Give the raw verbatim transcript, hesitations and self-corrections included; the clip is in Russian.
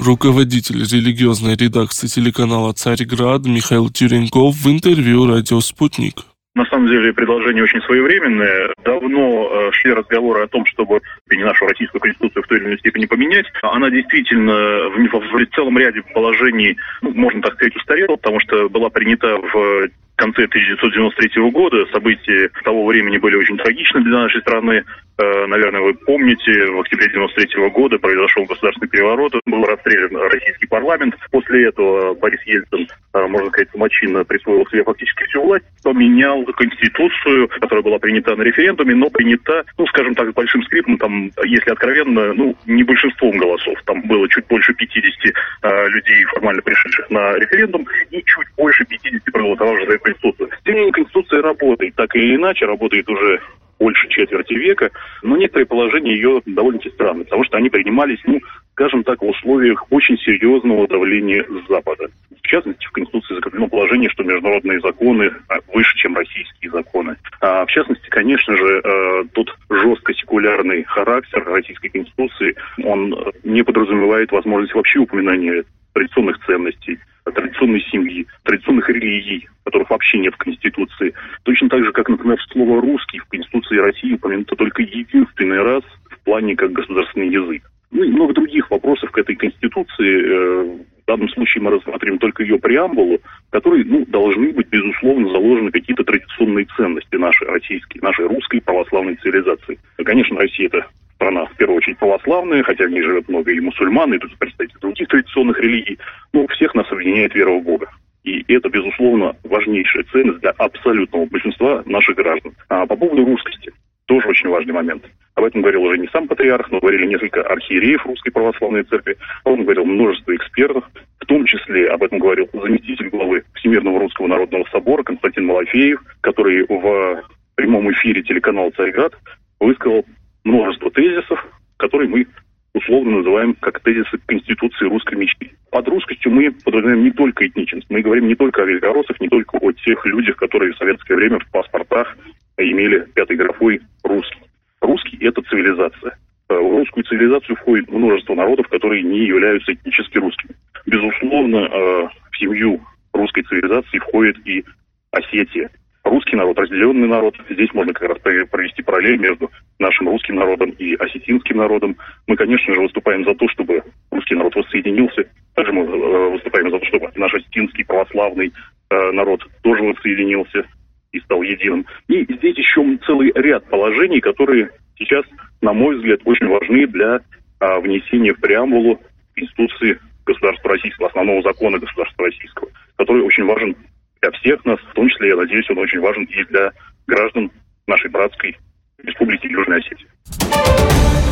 Руководитель религиозной редакции телеканала «Царьград» Михаил Тюренков в интервью «Радио Спутник». На самом деле предложение очень своевременное. Давно э, шли разговоры о том, чтобы не нашу российскую конституцию в той или иной степени поменять. Она действительно в, в целом ряде положений, ну, можно так сказать, устарела, потому что была принята в конце тысяча девятьсот девяносто третьего года. События того времени были очень трагичны для нашей страны. Э, наверное, вы помните, в октябре девяносто третьего года произошел государственный переворот, был расстрелян российский парламент. После этого Борис Ельцин, э, можно сказать, самочинно присвоил себе фактически всю власть, поменял Конституцию, которая была принята на референдуме, но принята, ну, скажем так, с большим скрипом, там, если откровенно, ну, не большинством голосов. Там было чуть больше пятидесяти э, людей, формально пришедших на референдум, и чуть больше пятидесяти проголосовавших за Конституцию. Тем не менее, Конституция работает так или иначе, работает уже больше четверти века, но некоторые положения ее довольно-таки странны, потому что они принимались, ну, скажем так, в условиях очень серьезного давления с Запада. В частности, в Конституции закреплено положение, что международные законы выше, чем российские законы. А в частности, конечно же, тот жестко секулярный характер российской Конституции, он не подразумевает возможность вообще упоминания традиционных ценностей, традиционной семьи, традиционных религий, которых вообще нет в Конституции. Точно так же, как, например, слово «русский» в Конституции России упомянуто только единственный раз в плане как государственный язык. Ну и много других вопросов к этой Конституции. В данном случае мы рассмотрим только ее преамбулу, в которой, ну, должны быть, безусловно, заложены какие-то традиционные ценности нашей российской, нашей русской православной цивилизации. Конечно, Россия – это страна, в первую очередь, православная, хотя в ней живет много и мусульман, и тут представители других традиционных религий, но всех нас объединяет вера в Бога. И это, безусловно, важнейшая ценность для абсолютного большинства наших граждан. А по поводу русскости, тоже очень важный момент. Об этом говорил уже не сам патриарх, но говорили несколько архиереев Русской Православной Церкви, об этом говорил множество экспертов, в том числе об этом говорил заместитель главы Всемирного Русского Народного Собора Константин Малафеев, который в прямом эфире телеканала «Царьград» высказал множество тезисов, которые мы условно называем как тезисы Конституции русской мечты. Под русскостью мы подразумеваем не только этничность, мы говорим не только о великороссах, не только о тех людях, которые в советское время в паспортах имели пятой графой «русский». Русский – это цивилизация. В русскую цивилизацию входит множество народов, которые не являются этнически русскими. Безусловно, в семью русской цивилизации входит и Осетия. Русский народ, разделенный народ. Здесь можно как раз провести параллель между нашим русским народом и осетинским народом. Мы, конечно же, выступаем за то, чтобы русский народ воссоединился. Также мы выступаем за то, чтобы наш осетинский православный народ тоже воссоединился и стал единым. И здесь еще целый ряд положений, которые сейчас, на мой взгляд, очень важны для а, внесения в преамбулу Конституции государства российского, основного закона государства российского, который очень важен для всех нас, в том числе, я надеюсь, он очень важен и для граждан нашей братской республики Южной Осетии.